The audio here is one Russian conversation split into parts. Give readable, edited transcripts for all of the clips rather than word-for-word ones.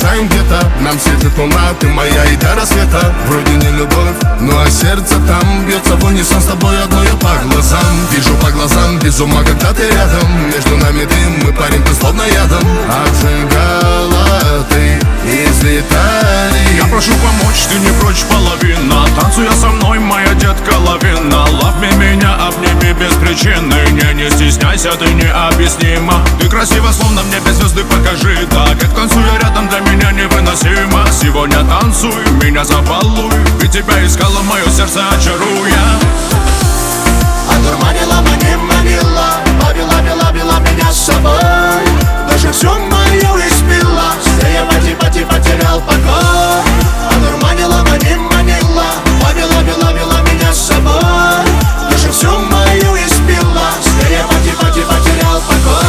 летаем где-то. Нам светит луна, ты моя и до рассвета. Вроде не любовь, ну а сердце там бьется в унисон с тобой одной я по глазам. Вижу по глазам, без ума, когда ты рядом. Между нами дым, мы парим, ты словно ядом. Обжигала ты из Италии. Я прошу помочь, ты не прочь половина. Танцуя со мной, моя детка лавина. Love me, меня обними без причины. Не стесняйся, ты необъяснима. Ты красива, словно мне без звезды покажи. Так как танцуя рядом, для меня невыносимо. Сегодня танцуй, меня забалуй. Ведь тебя искала, мое сердце очаруя. Одурманила, манила, побила меня с собой. Даже все мое испила, я потерял покой. Одурманила, манила, побила меня с собой. Даже все мое испила, я потерял покой.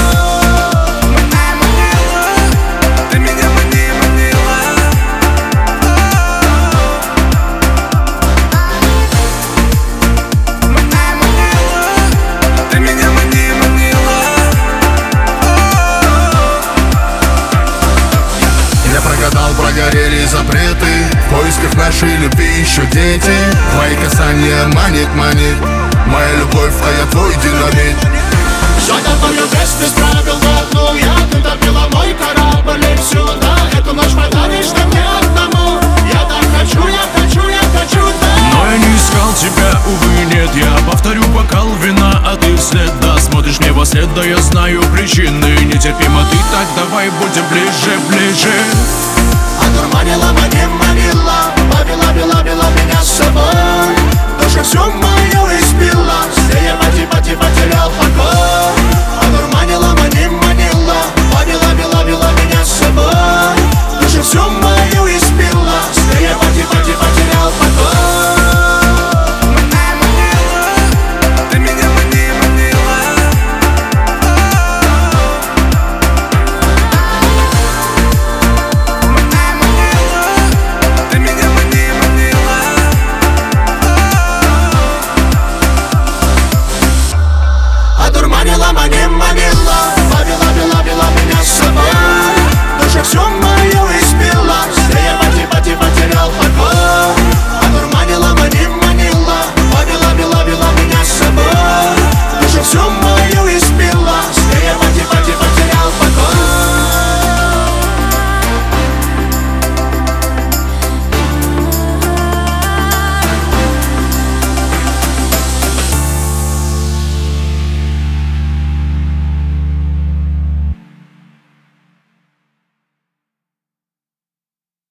Ты меня манила. Ты меня манила. Я прогадал, прогорели запреты. В поисках нашей любви еще дети. Твои касания манит. Моя любовь, а я твой динамит. Все тобою без правил в одну. Я ты топила мой корабль и сюда. Эту ночь подаришь ты мне одному. Я так хочу, да. Но я не искал тебя, увы, нет. Я повторю бокал вина, а ты вслед. Да, смотришь мне во след, да я знаю причины. Нетерпимо ты, так давай будем ближе. Одурманила,